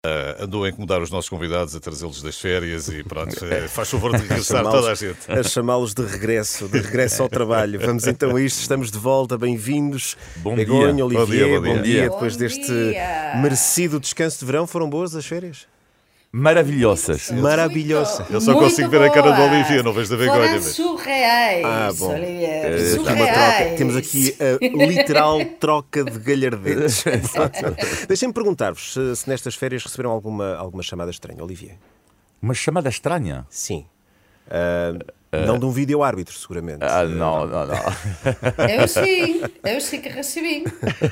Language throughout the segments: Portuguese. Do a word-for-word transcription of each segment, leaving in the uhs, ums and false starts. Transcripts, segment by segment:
Uh, andou a incomodar os nossos convidados, a trazê-los das férias e pronto, faz favor de regressar toda a gente. A chamá-los de regresso, de regresso ao trabalho. Vamos então a isto, estamos de volta, bem-vindos. Bom Begonha, dia. Olivier, Bom dia, bom dia. bom dia. Bom Depois deste dia. merecido descanso de verão, foram boas as férias? Maravilhosas. Maravilhosa. Eu só consigo ver a cara do Olivier, não vejo da Begonha. Foram Mas... surreais, Ah, bom. Olivier. Temos aqui uma Surreais. troca, temos aqui a literal troca de galhardetes. Deixem-me perguntar-vos se, se nestas férias receberam alguma, alguma chamada estranha, Olivier. Uma chamada estranha? Sim. Uh, não de um vídeo-árbitro, seguramente. Ah, não, não, não. Eu sim, eu sim que recebi.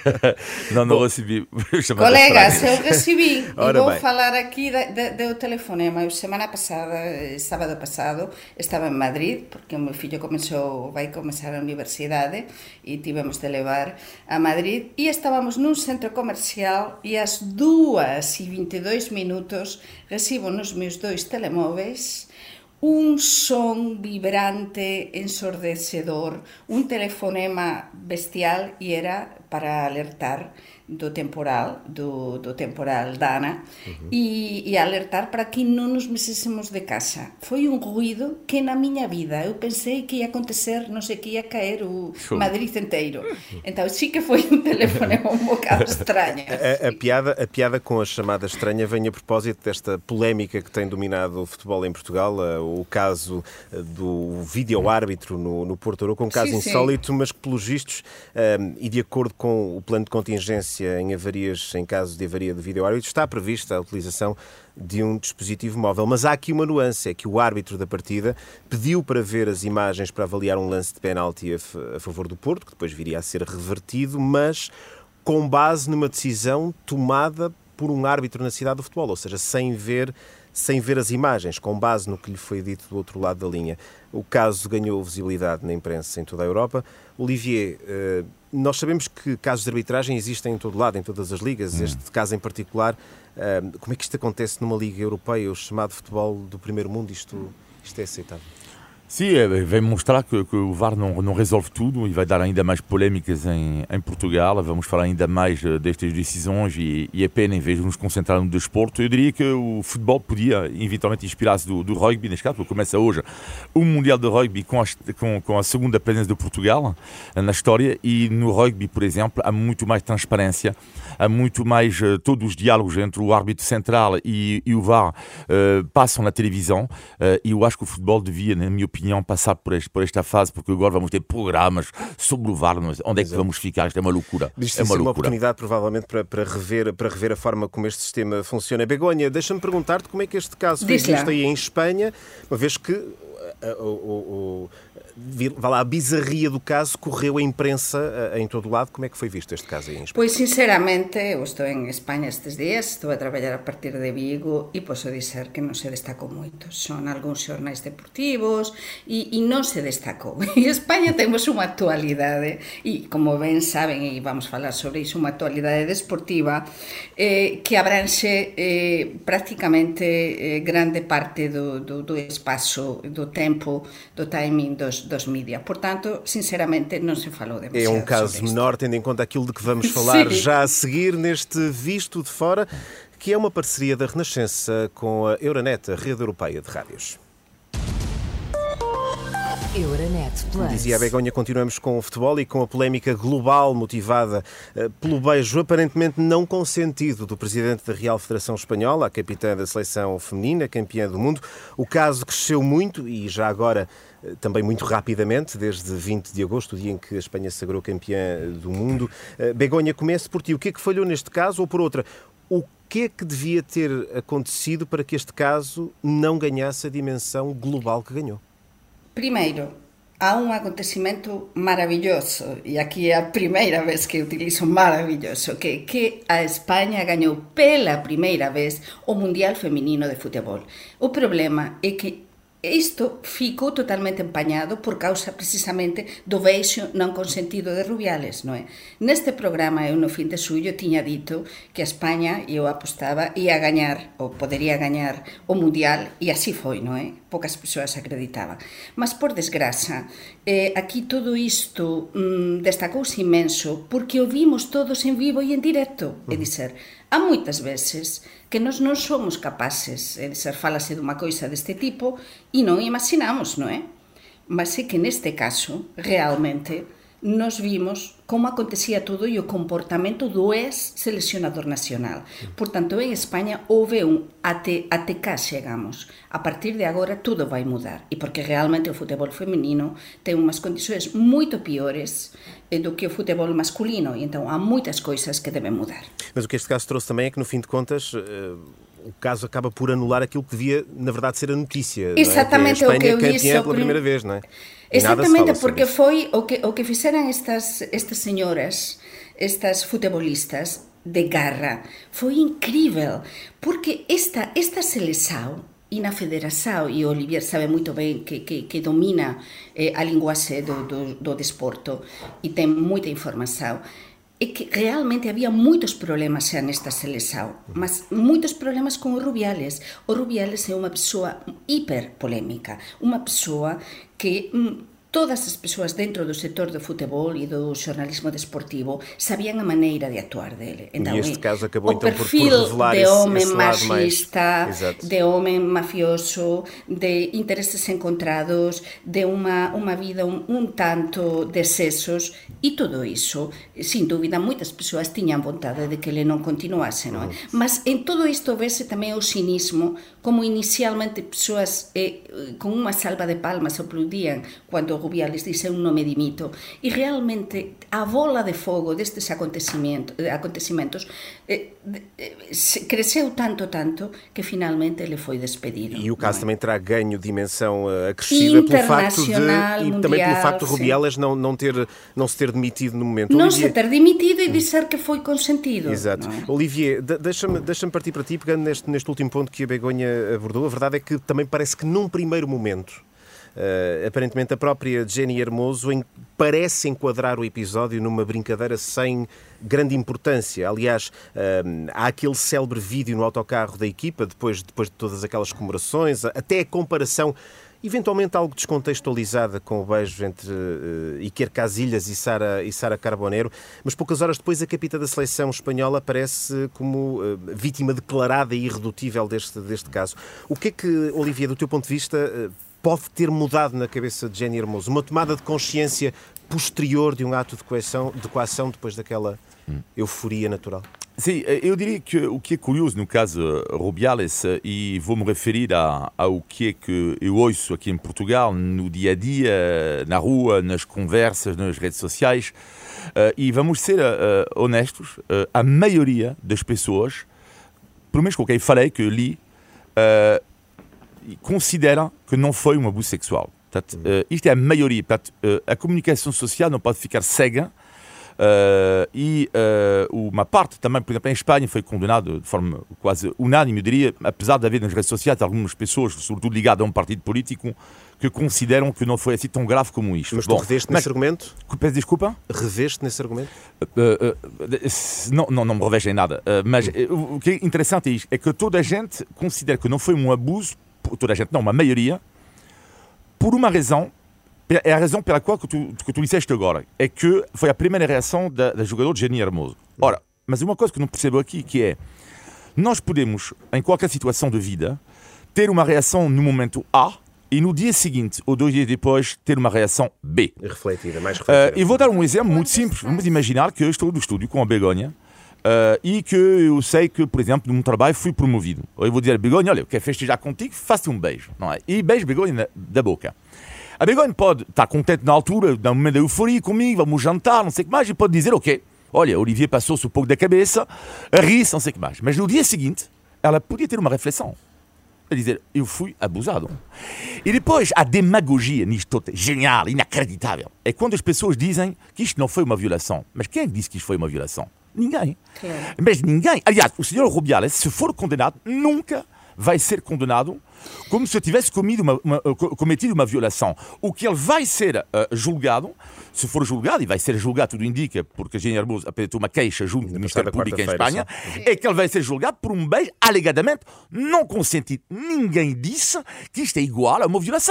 Não, não recebi chamada Colegas, estranha. eu recebi. Ora e vou bem. falar aqui de, de, do telefonema. Eu, semana passada, sábado passado, estava em Madrid, porque o meu filho começou, vai começar a universidade e tivemos de levar a Madrid. E estávamos num centro comercial e às duas e vinte e dois minutos recibo nos meus dois telemóveis un son vibrante, ensordecedor, un telefonema bestial e era para alertar do temporal, do, do temporal Dana, uhum. e, e alertar para que não nos mexéssemos de casa. Foi um ruído que na minha vida eu pensei que ia acontecer, não sei, que ia cair o Madrid inteiro. Então sim que foi um telefonema um bocado estranho. A, a, piada, a piada com a chamada estranha vem a propósito desta polémica que tem dominado o futebol em Portugal, o caso do vídeo-árbitro no, no Porto Aroca, um caso sim, insólito, sim. mas que pelos vistos, um, e de acordo com o plano de contingência em avarias, em caso de avaria de vídeo-árbitro, está prevista a utilização de um dispositivo móvel. Mas há aqui uma nuance, é que o árbitro da partida pediu para ver as imagens para avaliar um lance de penalti a, a favor do Porto, que depois viria a ser revertido, mas com base numa decisão tomada por um árbitro na cidade do futebol, ou seja, sem ver, sem ver as imagens, com base no que lhe foi dito do outro lado da linha. O caso ganhou visibilidade na imprensa em toda a Europa. Olivier, nós sabemos que casos de arbitragem existem em todo lado, em todas as ligas. Hum. Este caso em particular, como é que isto acontece numa liga europeia, o chamado futebol do primeiro mundo? Isto, isto é aceitável? Sim, vai mostrar que, que o V A R não, não resolve tudo e vai dar ainda mais polémicas em, em Portugal. Vamos falar ainda mais destas decisões e, e é pena, em vez de nos concentrar no desporto. Eu diria que o futebol podia eventualmente inspirar-se do, do rugby, neste caso, porque começa hoje o Mundial de Rugby com a, com, com a segunda presença de Portugal na história, e no rugby, por exemplo, há muito mais transparência, há muito mais, uh, todos os diálogos entre o árbitro central e, e o V A R uh, passam na televisão, uh, e eu acho que o futebol devia, na minha opinião, passar por, este, por esta fase, porque agora vamos ter programas sobre o V A R, mas onde é que vamos ficar? Isto é uma loucura. Isto é uma, uma loucura. oportunidade, provavelmente, para, para, rever, para rever a forma como este sistema funciona. Begonha, deixa-me perguntar-te como é que este caso foi visto aí em Espanha, uma vez que o, o, o, vá lá, a bizarria do caso correu a imprensa em todo o lado. Como é que foi visto este caso aí em Espanha? Pois, sinceramente, eu estou em Espanha estes dias, estou a trabalhar a partir de Vigo e posso dizer que non se destacou moito. Son algúns xornais deportivos e, e non se destacou. En España temos unha actualidade e, como ben saben, e vamos falar sobre iso, unha actualidade deportiva eh, que abranxe eh, prácticamente eh, grande parte do, do, do espaço, do tempo, do timing dos dos mídia. Portanto, sinceramente, não se falou demasiado. É um caso menor, tendo em conta aquilo de que vamos falar já a seguir neste Visto de Fora, que é uma parceria da Renascença com a Euronet, a rede europeia de rádios. Euronet Plus. Como dizia a Begonha, continuamos com o futebol e com a polémica global motivada uh, pelo beijo aparentemente não consentido do presidente da Real Federação Espanhola, a capitã da seleção feminina, campeã do mundo. O caso cresceu muito e já agora uh, também muito rapidamente, desde vinte de agosto, o dia em que a Espanha se sagrou campeã do mundo. Uh, Begonha, comece por ti. O que é que falhou neste caso? Ou por outra, o que é que devia ter acontecido para que este caso não ganhasse a dimensão global que ganhou? Primeiro, há um acontecimento maravilhoso, e aqui é a primeira vez que utilizo maravilhoso, que, que a Espanha ganhou pela primeira vez o Mundial Feminino de Futebol. O problema é que isto ficou totalmente empañado por causa precisamente do beixo non consentido de Rubiales, non é? Neste programa, eu no fin de suyo tiña dito que a España, eu apostaba, ia gañar, ou podería gañar o Mundial, e así foi, non é? Poucas persoas acreditaban. Mas, por desgraza, eh, aquí todo isto mm, destacouse imenso porque o vimos todos en vivo e en directo. É dizer, Há moitas veces que nós non somos capaces, é dizer, falase dunha coisa deste tipo e non imaginamos, non é? Mas é que neste caso, realmente, nos vimos como acontecía todo e o comportamento do ex-seleccionador nacional. Portanto, en España houve un até, até cá chegamos. A partir de agora tudo vai mudar. E porque realmente o futebol feminino ten unhas condições moito piores do que o futebol masculino. E então há moitas coisas que devem mudar. Mas o que este caso trouxe também é que, no fim de contas, o caso acaba por anular aquilo que devia, na verdade, ser a notícia. Exatamente, não é? Que a o que eu disse. disse Pela primeira vez, não é? Exatamente, porque foi o que, o que fizeran estas, estas señoras, estas futebolistas de garra, foi incrível, porque esta, esta seleção, e na federação, e o Olivier sabe muito bem que, que, que domina eh, a linguagem do, do, do desporto e tem muita informação, é que realmente havia muitos problemas xa nesta seleção, mas muitos problemas com o Rubiales. O Rubiales é uma pessoa hiper polémica, uma pessoa que hum, todas as persoas dentro do sector do futebol e do jornalismo desportivo sabían a maneira de actuar dele. Então, e este caso acabou o então por, perfil por revelar de esse, homem esse lado machista, mais... de homem mafioso, de interesses encontrados, de uma, uma vida um, um tanto de excessos, e tudo isso, sem dúvida, muitas pessoas tinham vontade de que ele não continuasse, não é? Uhum. Mas em tudo isto vê-se também o cinismo, como inicialmente pessoas eh, com uma salva de palmas aplaudiam quando o Rubiales disse eu não me dimito, e realmente a bola de fogo destes acontecimentos, acontecimentos eh, eh, cresceu tanto, tanto, que finalmente ele foi despedido. E o caso é? também terá ganho dimensão uh, acrescida pelo facto de, mundial, e também pelo facto de Rubiales não, não, ter, não se ter demitido no momento. Não Olivier... se ter demitido e dizer que foi consentido. Exato. É? Olivier, deixa-me deixa-me partir para ti, pegando neste, neste último ponto que a Begonha abordou. A verdade é que também parece que num primeiro momento, Uh, aparentemente a própria Jenny Hermoso em, parece enquadrar o episódio numa brincadeira sem grande importância. Aliás, uh, há aquele célebre vídeo no autocarro da equipa, depois, depois de todas aquelas comemorações, até a comparação, eventualmente algo descontextualizada, com o beijo entre uh, Iker Casillas e Sara, e Sara Carbonero, mas poucas horas depois a capitã da seleção espanhola aparece como uh, vítima declarada e irredutível deste, deste caso. O que é que, Olivier, do teu ponto de vista, uh, pode ter mudado na cabeça de Jenny Hermoso? Uma tomada de consciência posterior de um ato de coação, de coação depois daquela hum. euforia natural? Sim, eu diria que o que é curioso no caso Rubiales, e vou-me referir a, ao que é que eu ouço aqui em Portugal, no dia-a-dia, na rua, nas conversas, nas redes sociais, uh, e vamos ser uh, honestos, uh, a maioria das pessoas, pelo menos com quem falei, que eu li, uh, considera que não foi um abuso sexual. Portanto, uh, isto é a maioria. Portanto, uh, a comunicação social não pode ficar cega, uh, e uh, uma parte também, por exemplo, em Espanha foi condenado de forma quase unânime, eu diria, apesar de haver nas redes sociais algumas pessoas, sobretudo ligadas a um partido político, que consideram que não foi assim tão grave como isto. Mas tu Bom, reveste mas, nesse argumento? Peço desculpa? Reveste nesse argumento? Uh, uh, não, não, não me revejo em nada. Uh, mas uh, o que é interessante é, isto, é que toda a gente considera que não foi um abuso, toda a gente não, uma maioria, por uma razão, é a razão pela qual que tu, que tu disseste agora, é que foi a primeira reação da, da jogadora Jenny Hermoso. Ora, mas uma coisa que não percebo aqui, que é, nós podemos, em qualquer situação de vida, ter uma reação no momento A, e no dia seguinte, ou dois dias depois, ter uma reação B. Refletida, mais refletida. Uh, e vou dar um exemplo muito simples. Vamos imaginar que eu estou no estúdio com a Begonha, Uh, e que eu sei que, por exemplo, num trabalho fui promovido. Ou eu vou dizer a Begonha, olha, eu quero festejar contigo, faça um beijo. Não é? E beijo Begonha na, da boca. A Begonha pode estar contente na altura, no momento da euforia comigo, vamos jantar, não sei o que mais, e pode dizer, ok, olha, Olivier passou-se um pouco da cabeça, a rir-se, não sei o que mais. Mas no dia seguinte, ela podia ter uma reflexão. A dizer, eu fui abusado. E depois, a demagogia nisto tudo, genial, inacreditável, é quando as pessoas dizem que isto não foi uma violação. Mas quem é que disse que isto foi uma violação? Ninguém. Claro. Mas ninguém. Aliás, o senhor Rubiales, se for condenado, nunca vai ser condenado como se tivesse cometido uma, uma, cometido uma violação. O que ele vai ser uh, julgado, se for julgado, e vai ser julgado, tudo indica, porque a Jenny Hermoso apresentou uma queixa junto do Ministério Público em Espanha, é que ele vai ser julgado por um beijo alegadamente não consentido. Ninguém disse que isto é igual a uma violação.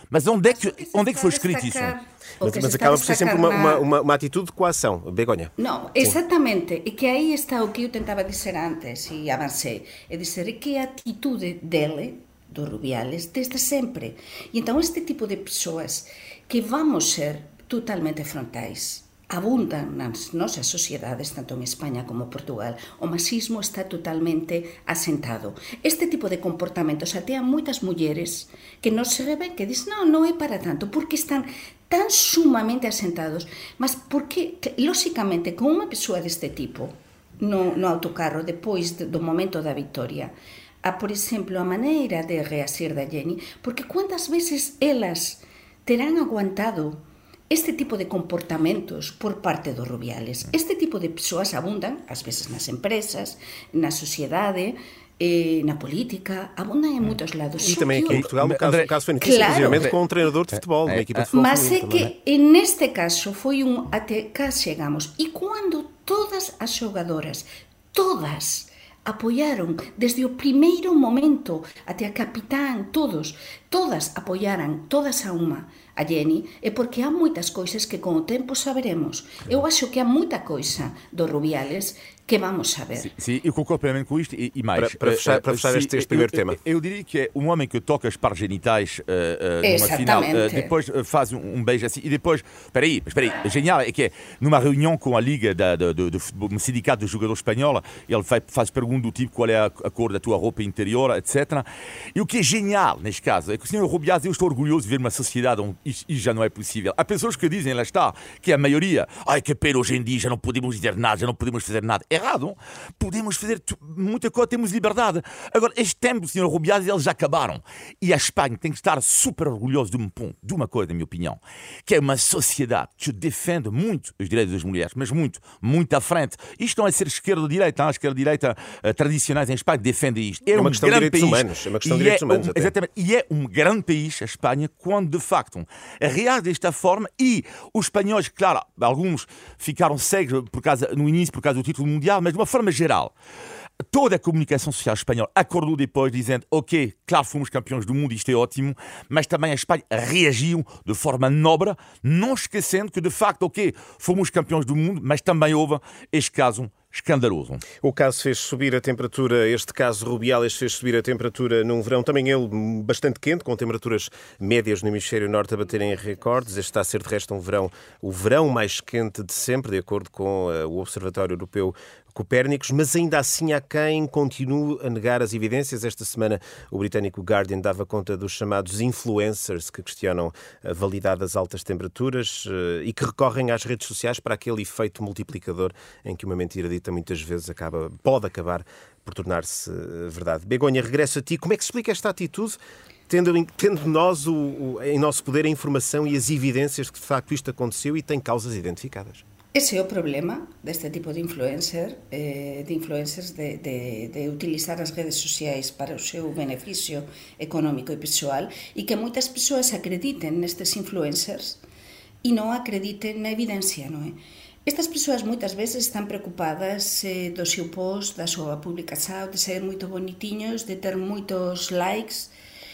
Mas onde é que, onde é que foi escrito isso? Mas, mas acaba por ser sempre uma, uma, uma, uma atitude de coação, Begonha. Não, exatamente. E que aí está o que eu tentava dizer antes e avancei. É dizer que a atitude dele, do Rubiales, desde sempre. E então este tipo de pessoas que vamos ser totalmente frontais abundan nas nosas sociedades, tanto en España como Portugal. O machismo está totalmente asentado. Este tipo de comportamentos até a moitas mulleres que non se ven, que dicen, non, non é para tanto, porque están tan sumamente asentados, mas porque, lóxicamente, con unha persoa deste tipo no, no autocarro, depois do momento da victoria, a, por exemplo, a maneira de reasir da Jenny, porque quantas veces elas terán aguantado este tipo de comportamentos por parte dos Rubiales. Este tipo de persoas abundan, ás veces nas empresas, na sociedade, eh, na política, abundan en moitos lados. E tamén aqui em Portugal, o caso, o caso foi notícia, claro, inclusivamente com um treinador de futebol, uma equipa de futebol. Mas é que, neste caso, foi un até cá chegamos. E quando todas as xogadoras, todas, apoiaron desde o primeiro momento até a capitán, todos, todas apoiaran, todas a unha, a Jenny, é porque há moitas coisas que con o tempo saberemos. Eu acho que há moita coisa do Rubiales que vamos saber. Sim, sim, eu concordo plenamente com isto e, e mais. Para, para fechar, para fechar este, este primeiro eu, tema. Eu, eu diria que é um homem que toca as partes genitais uh, uh, numa final, uh, depois uh, faz um, um beijo assim e depois, espera aí, espera aí, genial é que é numa reunião com a Liga da, de, de, de futebol, um sindicato de jogadores espanhola, ele faz, faz pergunta do tipo qual é a, a cor da tua roupa interior, etcétera. E o que é genial neste caso é que o senhor Rubiales, eu estou orgulhoso de ver uma sociedade onde isto, isto já não é possível. Há pessoas que dizem, lá está, que a maioria, ai que pena hoje em dia, já não podemos dizer nada, já não podemos fazer nada. Errado. Podemos fazer muita coisa, temos liberdade. Agora, este tempo, senhor Rubiales, eles já acabaram. E a Espanha tem que estar super orgulhosa de um ponto, de uma coisa, na minha opinião, que é uma sociedade que defende muito os direitos das mulheres, mas muito, muito à frente. Isto não é ser esquerda ou direita, a esquerda-direita uh, tradicionais em Espanha defendem isto. É, é uma um questão de direitos país, humanos. É uma questão de direitos é humanos. Um, exatamente. E é um grande país, a Espanha, quando de facto reage desta forma e os espanhóis, claro, alguns ficaram cegos por causa, no início por causa do título mundial, mas de uma forma geral, toda a comunicação social espanhola acordou depois dizendo, ok, claro, fomos campeões do mundo, isto é ótimo, mas também a Espanha reagiu de forma nobre, não esquecendo que de facto, ok, fomos campeões do mundo, mas também houve este caso escandaloso. O caso fez subir a temperatura, este caso Rubiales fez subir a temperatura num verão, também ele bastante quente, com temperaturas médias no hemisfério norte a baterem recordes. Este está a ser de resto um verão, o verão mais quente de sempre, de acordo com uh, o Observatório Europeu Copérnicos, mas ainda assim há quem continue a negar as evidências. Esta semana o britânico Guardian dava conta dos chamados influencers que questionam a validade das altas temperaturas uh, e que recorrem às redes sociais para aquele efeito multiplicador em que uma mentira dita muitas vezes acaba, pode acabar por tornar-se verdade. Begonha, regresso a ti. Como é que se explica esta atitude, tendo, tendo nós o, o, em nosso poder a informação e as evidências de que de facto isto aconteceu e tem causas identificadas? Ese é o problema deste tipo de influencer, eh, de influencers de, de, de utilizar as redes sociais para o seu beneficio económico e pessoal e que moitas persoas acrediten nestes influencers e non acrediten na evidencia, non é? Estas persoas moitas veces están preocupadas eh, do seu post, da súa publicación, de ser moito bonitiños, de ter moitos likes,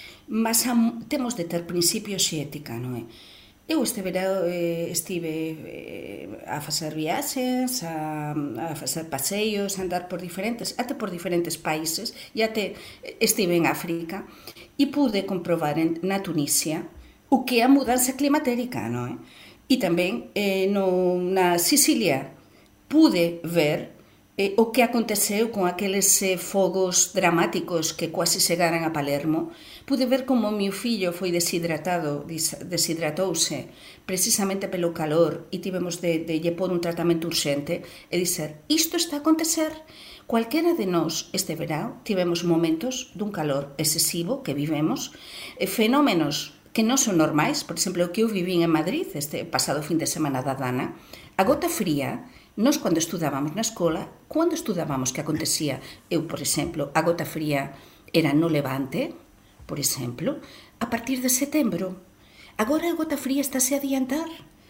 mas ha, temos de ter principios e ética, non é? Eu este verão eh, estive eh, a facer viaxes, a, a facer paseios, a andar por diferentes, até por diferentes países, e até estive en África, e pude comprobar en, na Tunisia o que é a mudanza climatérica, non é? E tamén eh, no, na Sicilia pude ver eh, o que aconteceu con aqueles eh, fogos dramáticos que quase chegaran a Palermo. Pude ver como o meu fillo foi deshidratado, deshidratouse precisamente pelo calor e tivemos de, de lle pôr un tratamento urxente e dizer, isto está a acontecer. Cualquera de nós este verão tivemos momentos dun calor excesivo que vivemos, eh, fenómenos que non son normais, por exemplo, o que eu viví en Madrid este pasado fin de semana da Dana, a gota fría, nós cando estudábamos na escola, cando estudábamos que acontecía, eu, por exemplo, a gota fría era no Levante, por exemplo, a partir de setembro. Agora a gota fría estáse a adiantar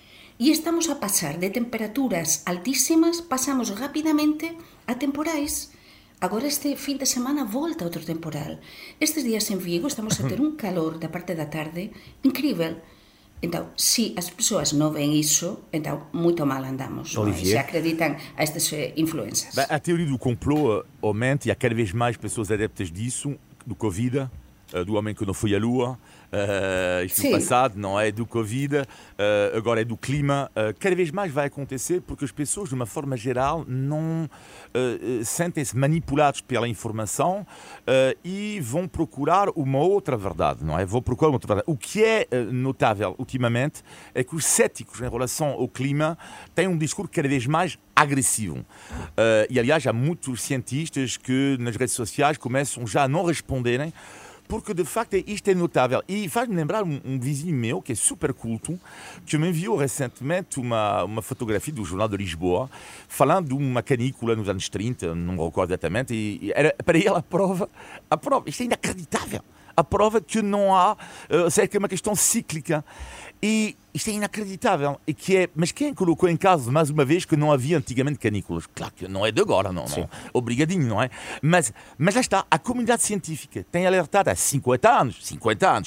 e estamos a pasar de temperaturas altísimas, pasamos rapidamente a temporais. Agora este fim de semana volta outro temporal. Estes dias em Vigo estamos a ter um calor da parte da tarde incrível. Então, se as pessoas não veem isso, então muito mal andamos. Olivier? Se acreditam a estas influências. A teoria do complô aumenta e há cada vez mais pessoas adeptas disso, do Covid, do homem que não foi à Lua, uh, isto no passado, não é do Covid, uh, agora é do clima. Uh, cada vez mais vai acontecer porque as pessoas, de uma forma geral, não uh, sentem-se manipuladas pela informação uh, e vão procurar uma outra verdade, não é? Vão procurar uma outra verdade. O que é uh, notável ultimamente é que os céticos em relação ao clima têm um discurso cada vez mais agressivo. Uh, e, aliás, há muitos cientistas que nas redes sociais começam já a não responderem porque, de facto, isto é notável. E faz-me lembrar um, um vizinho meu, que é super culto, que me enviou recentemente uma, uma fotografia do Jornal de Lisboa, falando de uma canícula nos anos trinta, não me recordo exatamente, e, e era para ele a prova, a prova, isto é inacreditável, a prova que não há, uh, seja, que é uma questão cíclica. E isto é inacreditável. E que é, mas quem colocou em causa, mais uma vez, que não havia antigamente canículas? Claro que não é de agora, não, não. Obrigadinho, não é? Mas, mas lá está, a comunidade científica tem alertado há cinquenta anos, cinquenta anos.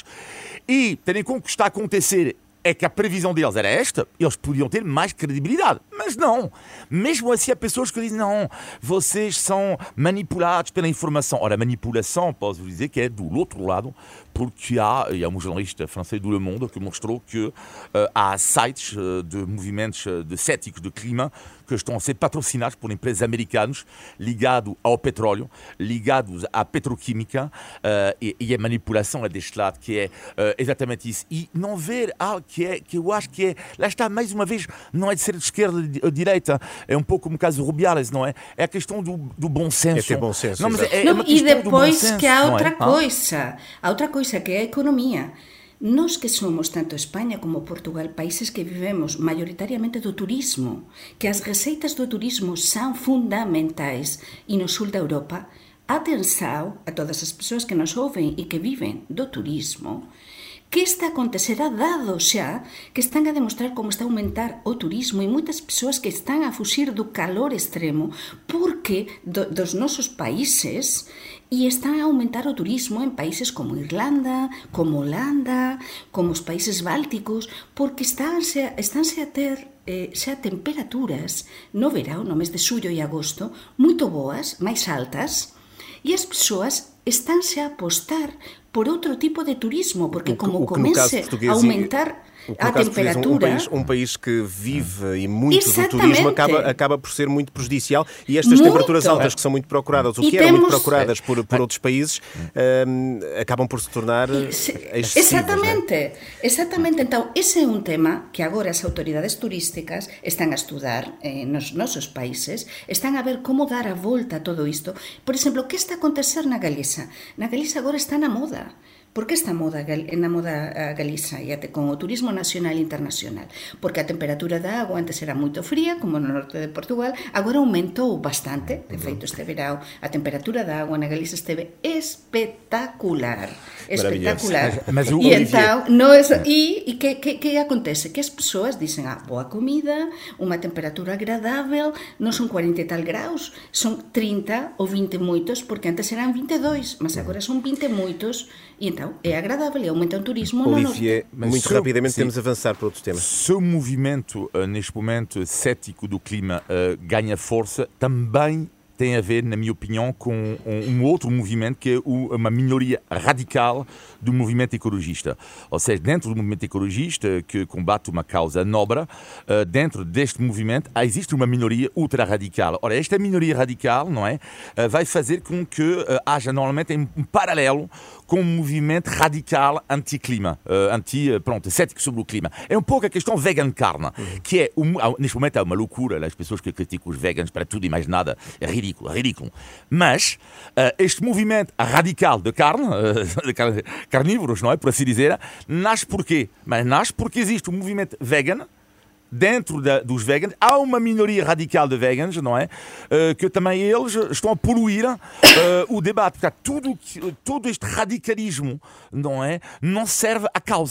E, tendo em conta que está a acontecer é que a previsão deles era esta, eles podiam ter mais credibilidade. Mas não. Mesmo assim, há pessoas que dizem, não, vocês são manipulados pela informação. Ora, a manipulação, posso dizer que é do outro lado, porque há, e há um jornalista francês do Le Monde que mostrou que uh, há sites uh, de movimentos uh, de céticos de clima que estão a ser patrocinados por empresas americanas ligados ao petróleo, ligados à petroquímica, uh, e, e a manipulação é deste lado, que é uh, exatamente isso. E não ver algo que, é, que eu acho que é, lá está, mais uma vez, não é de ser de esquerda ou de direita, é um pouco como o caso do Rubiales, não é? É a questão do, do bom senso. É ter bom senso, não, mas é, é não, uma e depois senso, que há outra é? coisa, há outra coisa que é a economia. Nós que somos, tanto España como Portugal, países que vivemos maioritariamente do turismo, que as receitas do turismo são fundamentais, e no sul da Europa, atenção a todas as pessoas que nos ouvem e que vivem do turismo, que está a acontecer, a dado xa, que están a demostrar como está a aumentar o turismo e moitas persoas que están a fuxir do calor extremo porque do, dos nosos países e están a aumentar o turismo en países como Irlanda, como Holanda, como os países bálticos, porque estánse, estánse a ter eh, xa temperaturas no verão, no mes de xullo e agosto, moito boas, máis altas, e as persoas estánse a apostar por outro tipo de turismo, porque o que, como o que comece a aumentar a temperatura... Um país, um país que vive e muito do turismo acaba, acaba por ser muito prejudicial, e estas muito. temperaturas altas que são muito procuradas, o e que temos... eram muito procuradas por, por outros países, um, acabam por se tornar excessivas. Exatamente, é? exatamente. Então, ese é un tema que agora as autoridades turísticas están a estudar eh, nos nosos países, están a ver como dar a volta a todo isto. Por exemplo, o que está a acontecer na Galiza? Na Galiza agora está na moda. Por que esta moda na moda a Galiza e até con o turismo nacional e internacional? Porque a temperatura da agua antes era moito fría, como no norte de Portugal, agora aumentou bastante. De feito, este verão a temperatura da agua na Galiza esteve espectacular. Espectacular. Mas o e então, no es, e, e que, que, que acontece? Que as persoas dicen, ah, boa comida, unha temperatura agradável, non son cuarenta e tal graus, son trinta ou vinte moitos, porque antes eran vinte e dois, mas agora son vinte moitos, e então é agradável e aumenta o turismo no Olivier, norte. muito Mas rapidamente sim. temos a avançar para outros temas. Se o movimento, uh, neste momento, cético do clima uh, ganha força, também tem a ver, na minha opinião, com um, um outro movimento que é o, uma minoria radical do movimento ecologista. Ou seja, dentro do movimento ecologista, que combate uma causa nobre, uh, dentro deste movimento existe uma minoria ultra-radical. Ora, esta minoria radical, não é, uh, vai fazer com que uh, haja normalmente um paralelo com um movimento radical anti-clima, uh, anti, uh, pronto, cético sobre o clima. É um pouco a questão vegan carne, uhum. que é, um, neste momento é uma loucura, as pessoas que criticam os veganos para tudo e mais nada, é ridículo, é ridículo. Mas uh, este movimento radical de carne, uh, de carne, carnívoros, não é, por assim dizer, nasce porquê? Mas nasce porque existe um movimento vegan. Dentro da, dos veganos, há uma minoria radical de veganos, não é? Uh, que também eles estão a poluir uh, o debate. Portanto, tudo, todo este radicalismo, não é? Não serve à causa.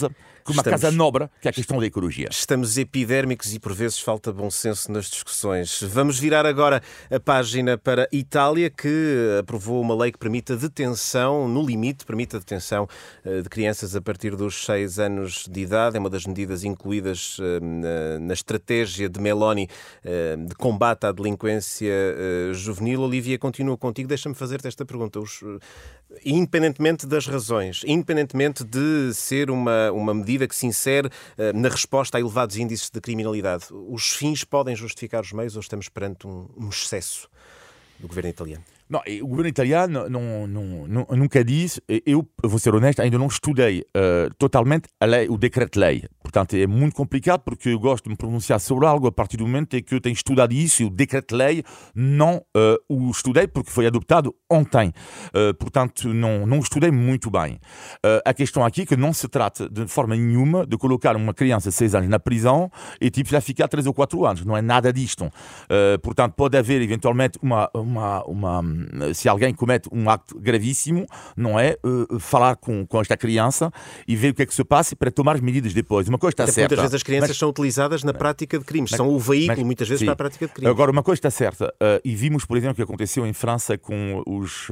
com uma Estamos... casa nobre, que é a questão da ecologia. Estamos epidérmicos e por vezes falta bom senso nas discussões. Vamos virar agora a página para a Itália, que aprovou uma lei que permite a detenção, no limite, permite a detenção de crianças a partir dos seis anos de idade. É uma das medidas incluídas na estratégia de Meloni de combate à delinquência juvenil. Olivia, continuo contigo. Deixa-me fazer-te esta pergunta. Os, independentemente das razões, independentemente de ser uma, uma medida que se insere na resposta a elevados índices de criminalidade, os fins podem justificar os meios ou estamos perante um, um excesso do governo italiano? Não, o governo italiano não, não, não, nunca disse, eu vou ser honesto, ainda não estudei uh, totalmente a lei, o decreto-lei. Portanto, é muito complicado porque eu gosto de me pronunciar sobre algo a partir do momento em que eu tenho estudado isso e o decreto-lei não uh, o estudei porque foi adotado ontem. Uh, portanto, não, não estudei muito bem. Uh, a questão aqui é que não se trata de forma nenhuma de colocar uma criança de seis anos na prisão e tipo já ficar três ou quatro anos. Não é nada disto. Uh, portanto, pode haver eventualmente uma... uma, uma se alguém comete um acto gravíssimo, não é uh, falar com, com esta criança e ver o que é que se passa para tomar as medidas depois. Uma coisa está certa. Muitas vezes as crianças mas, são utilizadas na prática de crimes, mas, são o veículo mas, muitas vezes sim. para a prática de crimes. Agora, uma coisa está certa, uh, e vimos, por exemplo, o que aconteceu em França com os,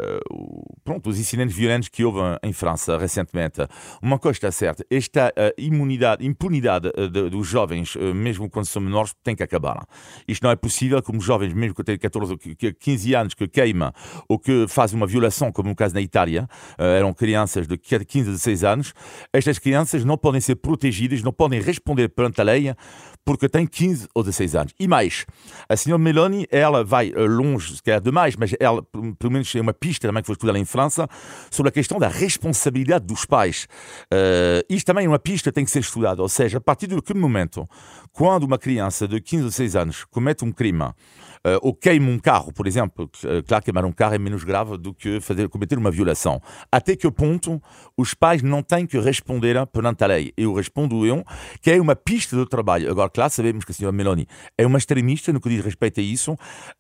uh, pronto, os incidentes violentos que houve em França recentemente. Uma coisa está certa, esta uh, imunidade, impunidade uh, de, dos jovens, uh, mesmo quando são menores, tem que acabar. Isto não é possível, como jovens, mesmo que têm catorze ou quinze anos, que queimam ou que fazem uma violação, como no caso na Itália, uh, eram crianças de quinze a dezesseis anos, estas crianças não podem ser protegidas, não podem responder perante a lei porque têm quinze ou dezesseis anos. E mais, a senhora Meloni, ela vai longe, se calhar demais, mas ela, pelo menos, é uma pista também que foi estudada em França, sobre a questão da responsabilidade dos pais. Uh, isto também é uma pista que tem que ser estudada, ou seja, a partir de que momento, quando uma criança de quinze ou dezesseis anos comete um crime, Uh, ou queima um carro, por exemplo, uh, claro, queimar um carro é menos grave do que fazer, cometer uma violação. Até que ponto os pais não têm que responder perante a lei? Eu respondo eu, que é uma pista de trabalho. Agora, claro, sabemos que a senhora Meloni é uma extremista no que diz respeito a isso, uh,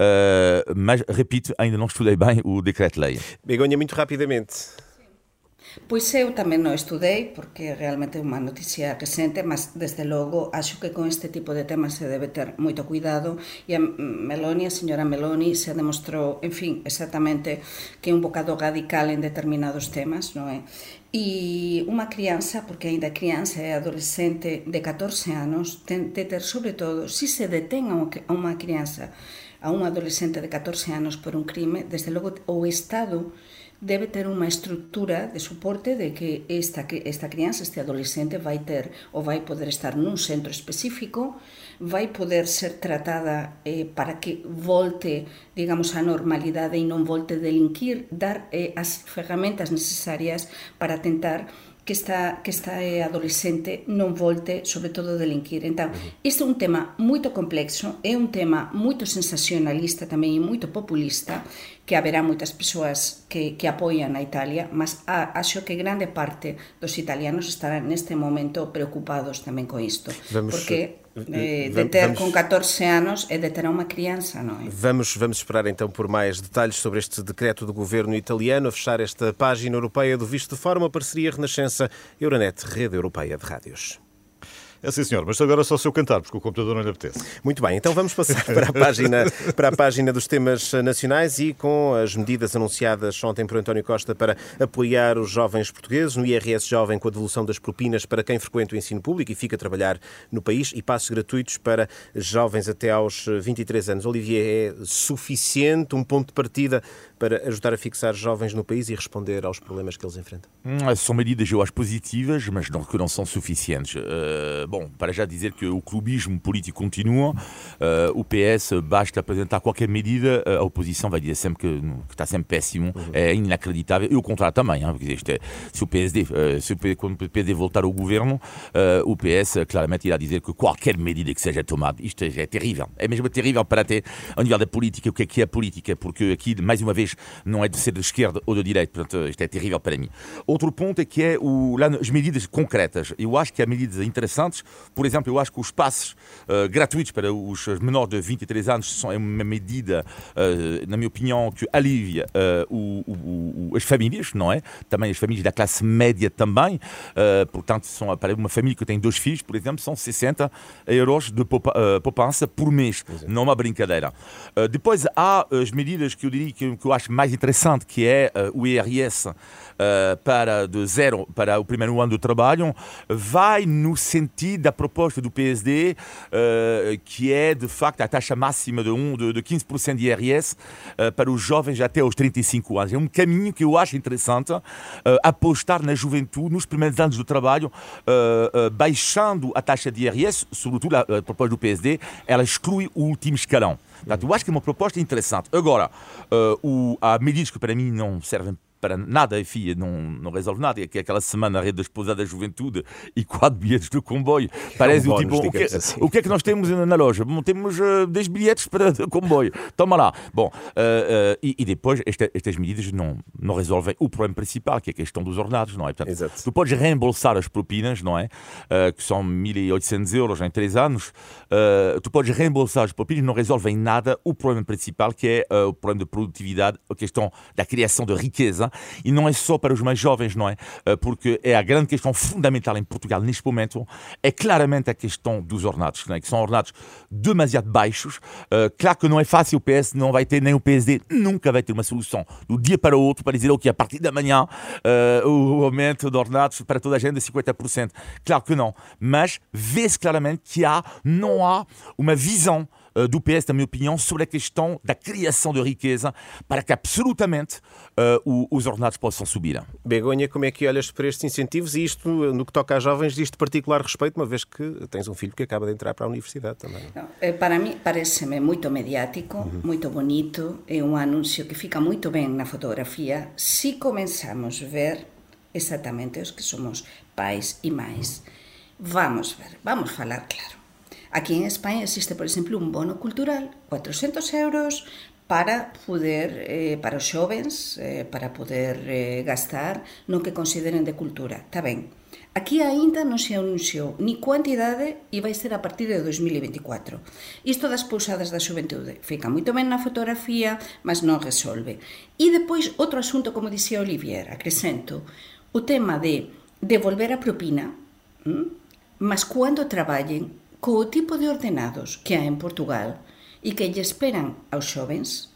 mas, repito, ainda não estudei bem o decreto-lei. Begonha, muito rapidamente. Pois eu tamén non estudei, porque realmente é unha noticia recente, mas desde logo acho que con este tipo de temas se debe ter moito cuidado e a Meloni, a señora Meloni, se demostrou, en fin, exactamente que é un bocado radical en determinados temas, non é? E unha crianza, porque ainda crianza e adolescente de catorce anos, ten de ter, sobre todo, se se detén a unha crianza, a un adolescente de catorce anos por un crime, desde logo o Estado debe ter unha estrutura de soporte de que esta, esta criança, este adolescente, vai ter ou vai poder estar nun centro específico, vai poder ser tratada eh, para que volte, digamos, a normalidade e non volte a delinquir, dar eh, as ferramentas necesarias para tentar que esta, que esta adolescente non volte, sobre todo, a delinquir. Entón, este é un tema moito complexo, é un tema moito sensacionalista tamén e moito populista, que haberá moitas persoas que, que apoian a Italia, mas a, acho que grande parte dos italianos estarán neste momento preocupados tamén con isto. Vamos, porque eh, de ter vamos, con catorce anos é de ter unha criança, non é? Vamos, vamos esperar então por mais detalhes sobre este decreto do governo italiano, a fechar esta página europeia do Visto de Fora, uma parceria Renascença Euronet, Rede Europeia de Rádios. É sim, senhor, mas agora só se eu cantar, porque o computador não lhe apetece. Muito bem, então vamos passar para a página, para a página dos temas nacionais e com as medidas anunciadas ontem por António Costa para apoiar os jovens portugueses no I R S Jovem com a devolução das propinas para quem frequenta o ensino público e fica a trabalhar no país e passos gratuitos para jovens até aos vinte e três anos. Olivier, é suficiente um ponto de partida para ajudar a fixar jovens no país e responder aos problemas que eles enfrentam? Hum, são medidas, eu acho, positivas, mas não, que não são suficientes. Uh, bom, para já dizer que o clubismo político continua, uh, o P S basta apresentar qualquer medida, a oposição vai dizer sempre que, que está sempre péssimo, uhum. É inacreditável, e o contrário também, hein, porque isto é, se o P S D, uh, se o P, quando o P S D voltar ao governo, uh, o P S claramente irá dizer que qualquer medida que seja tomada, isto é, é terrível, é mesmo terrível para ter, ao nível da política, o que é que é a política, porque aqui, mais uma vez, mais não é de ser de esquerda ou de direita, portanto isto é terrível para mim. Outro ponto é que é o, lá, as medidas concretas. Eu acho que há medidas interessantes, por exemplo, eu acho que os passes uh, gratuitos para os menores de vinte e três anos são uma medida, uh, na minha opinião, que alivia uh, o, o, o, as famílias, não é? Também as famílias da classe média também, uh, portanto, são, para uma família que tem dois filhos, por exemplo, são sessenta euros de poupa, uh, poupança por mês, Exato. Não é uma brincadeira. Uh, depois há as medidas que eu diria que, que eu acho mais interessante, que é uh, o I R S uh, para de zero para o primeiro ano do trabalho, vai no sentido da proposta do P S D, uh, que é de facto a taxa máxima de, um, de, de quinze por cento de I R S uh, para os jovens até aos trinta e cinco anos. É um caminho que eu acho interessante, uh, apostar na juventude nos primeiros anos do trabalho, uh, uh, baixando a taxa de I R S, sobretudo a, a proposta do P S D, ela exclui o último escalão. Portanto, eu acho que é uma proposta interessante. Agora, uh, o, há medidas que para mim não servem para nada, enfim, não, não resolve nada. É que aquela semana a rede da esposa da juventude e quatro bilhetes de comboio. Que Parece é um o tipo, o que, assim. o que é que nós temos na loja? Bom, temos uh, dez bilhetes para de comboio. Toma lá. Bom, uh, uh, e, e depois esta, estas medidas não, não resolvem o problema principal, que é a questão dos ordenados, não é? Portanto, Exato. Tu podes reembolsar as propinas, não é? Uh, que são mil e oitocentos euros em três anos. Uh, tu podes reembolsar as propinas, não resolvem nada o problema principal, que é uh, o problema de produtividade, a questão da criação de riqueza. E não é só para os mais jovens, não é? Porque é a grande questão fundamental em Portugal neste momento, é claramente a questão dos ordenados, não é? Que são ordenados demasiado baixos. Uh, claro que não é fácil, o P S não vai ter, nem o P S D nunca vai ter uma solução do dia para o outro para dizer, ok, a partir da manhã uh, o aumento de ordenados para toda a gente é cinquenta por cento. Claro que não, mas vê-se claramente que há, não há uma visão do P S, na minha opinião, sobre a questão da criação de riqueza para que absolutamente uh, o, os ordenados possam subir. Begonha, como é que olhas para estes incentivos e isto, no que toca a jovens, diz de particular respeito, uma vez que tens um filho que acaba de entrar para a universidade também? Não, para mim, parece-me muito mediático, uhum. muito bonito, é um anúncio que fica muito bem na fotografia, se começamos a ver exatamente os que somos pais e mães. Vamos ver, vamos falar claro. Aquí en España existe, por exemplo, un bono cultural, cuatrocentos euros, para poder, eh, para os xovens, eh, para poder eh, gastar no que consideren de cultura. Está ben. Aquí aínda non se anunciou ni cuantidade e vai ser a partir de dois mil e veinticuatro. Isto das pousadas da xuventude fica moito ben na fotografía, mas non resolve. E depois, outro asunto, como dicía Olivier, acrescento, o tema de devolver a propina, hm? mas cando traballen, co tipo de ordenados que há en Portugal e que lle esperan aos xovens,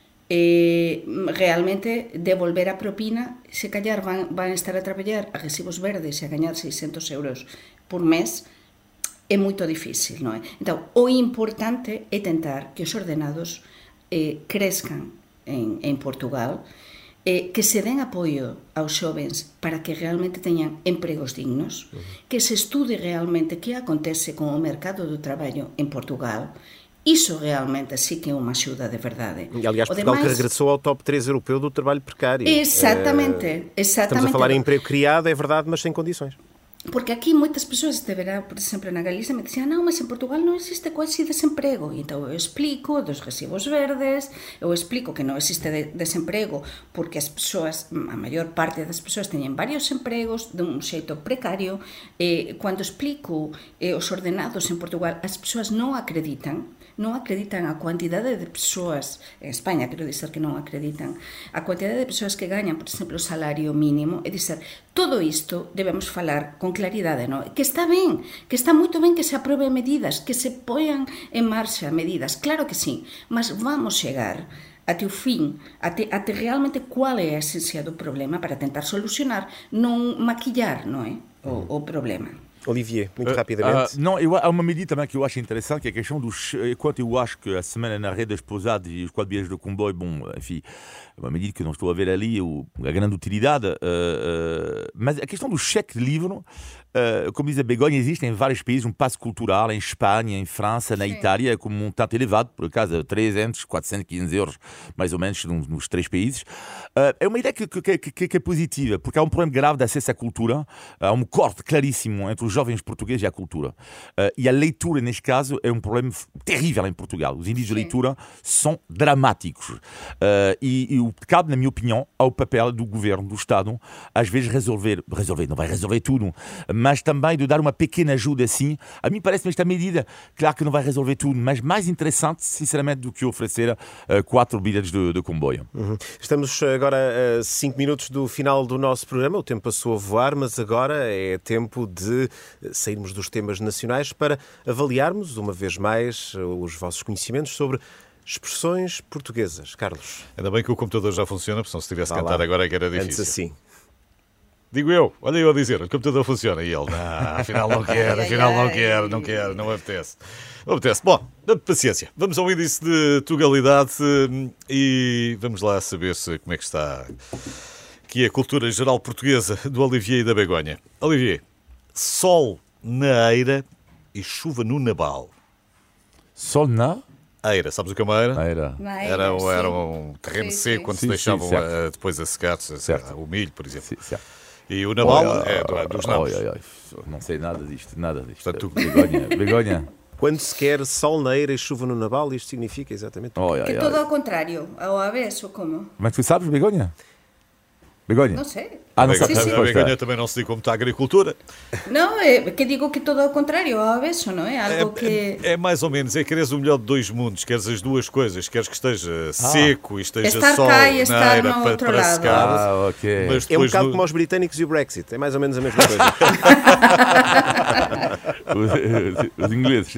eh, realmente devolver a propina, se callar van, van estar a traballar a recibos verdes e a gañar seiscentos euros por mes, é moito difícil, non é? Entón, o importante é tentar que os ordenados eh, crezcan en, en Portugal, Eh, que se den apoio aos xovens para que realmente teñan empregos dignos, uh-huh. que se estude realmente que acontece con o mercado do traballo en Portugal. Iso realmente sí que é unha axuda de verdade. E, aliás, Portugal demais... que regressou ao top três europeu do trabalho precário. Exatamente, é... exatamente. Estamos a falar em emprego criado, é verdade, mas sem condições. Porque aquí moitas persoas, de verá, por exemplo, na Galicia, me dicían, non, mas en Portugal non existe quase desemprego. E então eu explico dos recibos verdes, eu explico que non existe de, desemprego porque as persoas, a maior parte das persoas teñen varios empregos de un xeito precario. E cando explico eh, os ordenados en Portugal, as persoas non acreditan, non acreditan a cuantidade de persoas, en España quero dizer que non acreditan, a cuantidade de persoas que gañan, por exemplo, o salario mínimo, é dizer, todo isto debemos falar con claridade, non? Que está ben, que está moito ben que se aproben medidas, que se poñan en marcha medidas, claro que sí, mas vamos chegar até o fin, até, até realmente qual é a esencia do problema para tentar solucionar, non maquillar, non é? O, o problema. Olivier, muito rapidamente. Uh, uh, não, eu, há uma medida também que eu acho interessante, que é a questão dos... Enquanto eu acho que a semana na rede das pousadas e os quatro bilhetes de comboio, bom, enfim, é uma medida que não estou a ver ali, o, a grande utilidade, uh, uh, mas a questão do cheque livre, uh, como diz a Begonha, existe em vários países um passo cultural, em Espanha, em França, na Sim. Itália, com um montante elevado, por acaso, trezentos, quatrocentos e quinze euros, mais ou menos, nos, nos três países. Uh, é uma ideia que, que, que, que é positiva, porque há um problema grave de acesso à cultura, há um corte claríssimo entre os jovens portugueses e a cultura. Uh, e a leitura, neste caso, é um problema terrível em Portugal. Os índices Sim. de leitura são dramáticos. Uh, e, e o que cabe, na minha opinião, ao papel do governo, do Estado, às vezes resolver, resolver, não vai resolver tudo, mas também de dar uma pequena ajuda assim. A mim parece-me esta medida, claro que não vai resolver tudo, mas mais interessante, sinceramente, do que oferecer uh, quatro bilhetes de, de comboio. Uhum. Estamos agora a cinco minutos do final do nosso programa, o tempo passou a voar, mas agora é tempo de sairmos dos temas nacionais para avaliarmos, uma vez mais, os vossos conhecimentos sobre expressões portuguesas. Carlos. Ainda bem que o computador já funciona, porque se não se tivesse Vá cantado lá. agora é que era difícil. Antes assim. Digo eu, olha eu a dizer, o computador funciona. E ele, não, afinal não quer, afinal não quer, não quer, não apetece. Não apetece. Bom, paciência. Vamos ao índice de tugalidade e vamos lá saber se, como é que está aqui a cultura geral portuguesa do Olivier e da Begonha. Olivier, sol na eira e chuva no nabal. Sol na Eira, sabes o que é uma eira? eira. Na Era, um- sim. era um terreno Sim, seco sim. onde se Sim, deixavam sim, certo. a- depois a secar-se, Certo. o milho, por exemplo. Sim, certo. E o nabal Olha, é do- dos nabos. olha, olha, não sei nada disto, nada disto. Portanto, tu- Begonha, Begonha. Quando se quer sol na eira e chuva no nabal, isto significa exatamente o quê? Olha, Que olha, todo olha. ao contrário, ao avesso, como? Mas tu sabes, Begonha? Begonha? Não sei. Ah, não A sabes a Begonha- a resposta. Begonha também não se dedica muito à agricultura. Não, é que digo que todo ao contrário, ao avesso, não é? Algo que... É, é mais ou menos, é queres o melhor de dois mundos, queres as duas coisas, queres que esteja seco e esteja Estar sol cá e na estar eira no para, outro para lado. secar. Ah, ok. Mas É um depois bocado no- como os britânicos e o Brexit. É mais ou menos a mesma coisa. Os, os ingleses.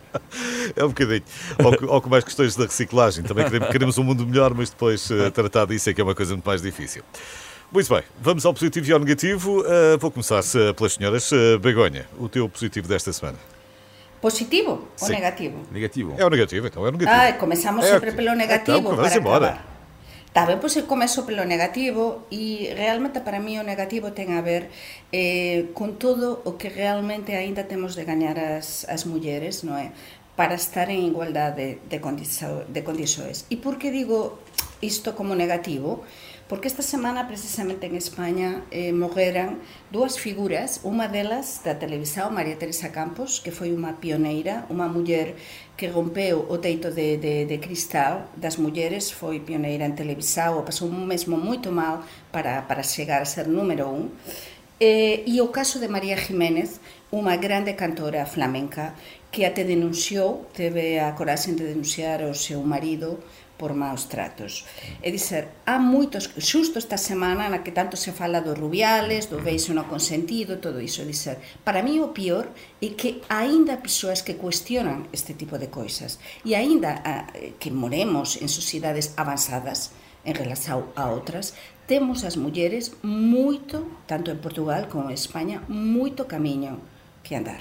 É um bocadinho. Ou, que- ou com mais questões da reciclagem. Também queremos, queremos um mundo melhor, mas depois eh, tratar disso é que é uma coisa muito mais difícil. Muito bem, vamos ao positivo e ao negativo. Uh, vou começar uh, pelas senhoras. Uh, Begonha, o teu positivo desta semana? Positivo ou Sim. negativo? Negativo. É o negativo, então é o negativo. Ah, comezamos É, sempre pelo negativo então, para vamos embora. acabar. Tá ben, pois eu começo pelo negativo e realmente para mí o negativo ten a ver eh, con todo o que realmente aínda temos de gañar as, as mulleres, non é? Para estar en igualdade de, condicio, de condições. E por que digo isto como negativo? Porque esta semana, precisamente en España, eh, morreran dúas figuras, unha delas da televisão, María Teresa Campos, que foi unha pioneira, unha muller que rompeu o teito de, de, de cristal das mulleres, foi pioneira en televisão, pasou mesmo moito mal para, para chegar a ser número un. Eh, e o caso de María Jiménez, unha grande cantora flamenca, que até denunciou, teve a coraxe de denunciar o seu marido por maus tratos. É dizer, há moitos, xusto esta semana na que tanto se fala dos Rubiales, do beijo no consentido, todo iso, é dizer, para mí o pior é que aínda persoas que cuestionan este tipo de coisas e aínda a, que moremos en sociedades avanzadas en relación a outras, temos as mulleres moito, tanto en Portugal como en España, moito camiño que andar.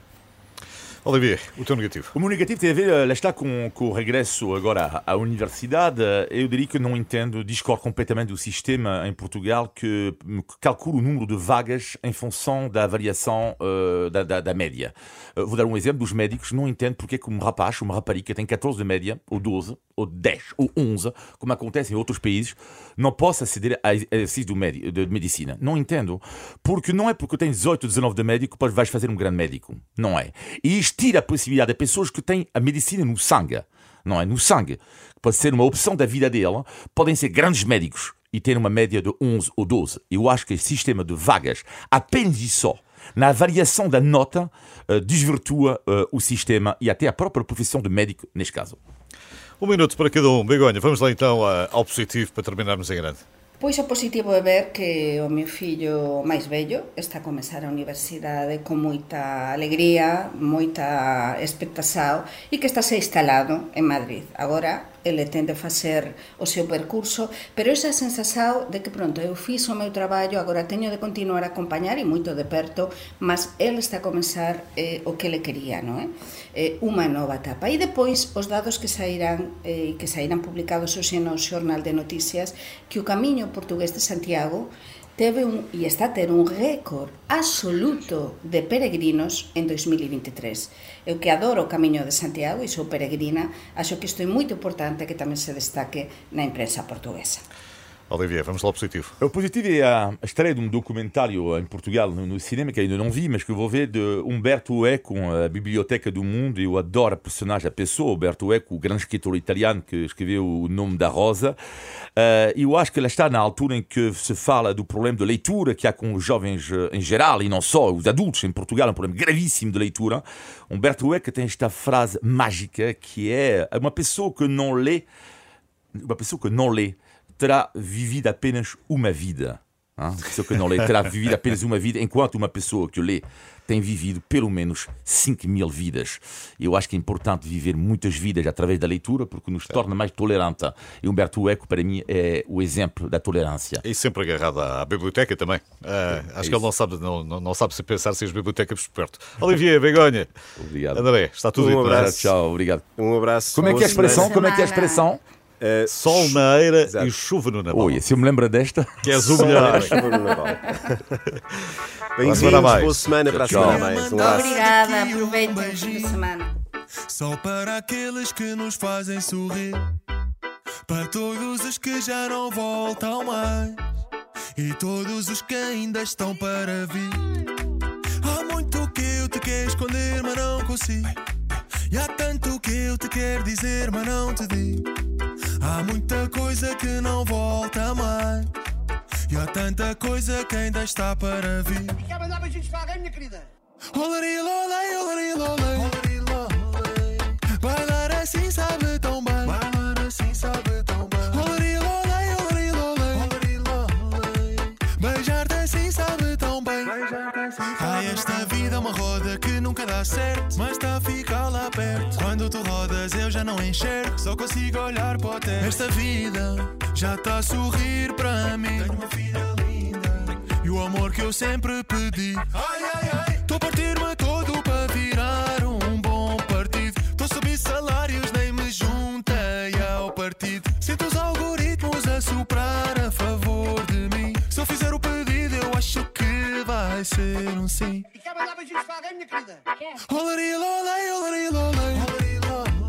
Olivier, o teu negativo? O meu negativo tem a ver, lá está, com, com o regresso agora à universidade. Eu diria que não entendo, discordo completamente do sistema em Portugal que, que calcula o número de vagas em função da avaliação uh, da, da, da média. Uh, vou dar um exemplo dos médicos. Não entendo porque é que um rapaz, uma rapariga tem catorze de média, ou doze, ou dez, ou onze, como acontece em outros países, não possa aceder a exercício de, médico, de medicina. Não entendo. Porque não é porque tens dezoito, dezanove de médico que vais fazer um grande médico. Não é. E isto tira a possibilidade de pessoas que têm a medicina no sangue, não é? No sangue, que pode ser uma opção da vida dela, podem ser grandes médicos e ter uma média de onze ou doze. Eu acho que esse sistema de vagas, apenas e só, na avaliação da nota, uh, desvirtua uh, o sistema e até a própria profissão de médico, neste caso. Um minuto para cada um. Begonha, vamos lá então ao positivo para terminarmos em grande. Pois o positivo é ver que o meu fillo máis vello está a comezar a universidade con moita alegría, moita expectación e que está se instalado en Madrid. Agora ele tende a facer o seu percurso, pero esa sensación de que pronto eu fiz o meu traballo, agora teño de continuar a acompañar e moito de perto, mas ele está a comezar eh, o que ele quería, non é? Eh, unha nova etapa. E depois os dados que sairán, eh, que sairán publicados hoxe no Xornal de Noticias, que o camiño portugués de Santiago teve un, e está a ter un récord absoluto de peregrinos en dois mil e vinte e tres. Eu que adoro o Camiño de Santiago e sou peregrina, acho que isto é moito importante que tamén se destaque na imprensa portuguesa. Olivier, vamos lá ao positivo. O positivo é a estreia de um documentário em Portugal no, no cinema que ainda não vi, mas que vou ver, de Umberto Eco, a Biblioteca do Mundo. Eu adoro a personagem, a pessoa, Umberto Eco, o grande escritor italiano que escreveu O Nome da Rosa. Uh, eu acho que ela está na altura em que se fala do problema de leitura que há com os jovens em geral e não só, os adultos em Portugal, um problema gravíssimo de leitura. Umberto Eco tem esta frase mágica que é: uma pessoa que não lê, uma pessoa que não lê terá vivido apenas uma vida. Hein? Uma pessoa que não lê terá vivido apenas uma vida, enquanto uma pessoa que lê tem vivido pelo menos cinco mil vidas. Eu acho que é importante viver muitas vidas através da leitura, porque nos torna mais tolerantes. E Umberto Eco, para mim, é o exemplo da tolerância. E sempre agarrado à biblioteca também. Uh, acho é que ele não sabe, não, não, não sabe se pensar sem as bibliotecas por perto. Olivier, Begonha. Obrigado. André, está tudo Um dito. abraço. Tchau, obrigado. Um abraço. Como é que é a expressão? Como é que é a expressão? Uh, Sol na eira Exato. e chuva no Naval. Oi, se eu me lembro desta. Que és o melhor. Bem-vindos, mais. boa semana para a Tchau. semana a mais. Um abraço. Obrigada, aproveitem o fim de semana. Só para aqueles que nos fazem sorrir, para todos os que já não voltam mais e todos os que ainda estão para vir. Há muito que eu te quero esconder, mas não consigo. E há tanto que eu te quero dizer, mas não te digo. Há muita coisa que não volta mais e há tanta coisa que ainda está para vir. E quer mandar beijinhos para alguém, minha querida? Olari, lolei, olari, lolei. Bailar assim sabe tão bem. Bailar assim sabe tão bem. Olari, lolei, olari, lolei. Beijar-te assim sabe tão bem. Ai, esta vida é uma roda que nunca dá certo, mas está a ficar lá perto. Quando tu rodas eu já não enxergo, só consigo olhar para o teto. Esta vida já está a sorrir para mim. Tenho uma filha linda e o amor que eu sempre pedi. Ai, ai, ai. Estou a partir-me todo para virar um bom partido. Estou a subir salários, nem me juntei ao partido. Sinto os algoritmos a soprar a favor de mim. Se eu fizer o pedido eu acho que vai ser um sim. E quer mandar beijinhos para alguém, minha querida? Olari, lolei, olari, lolei.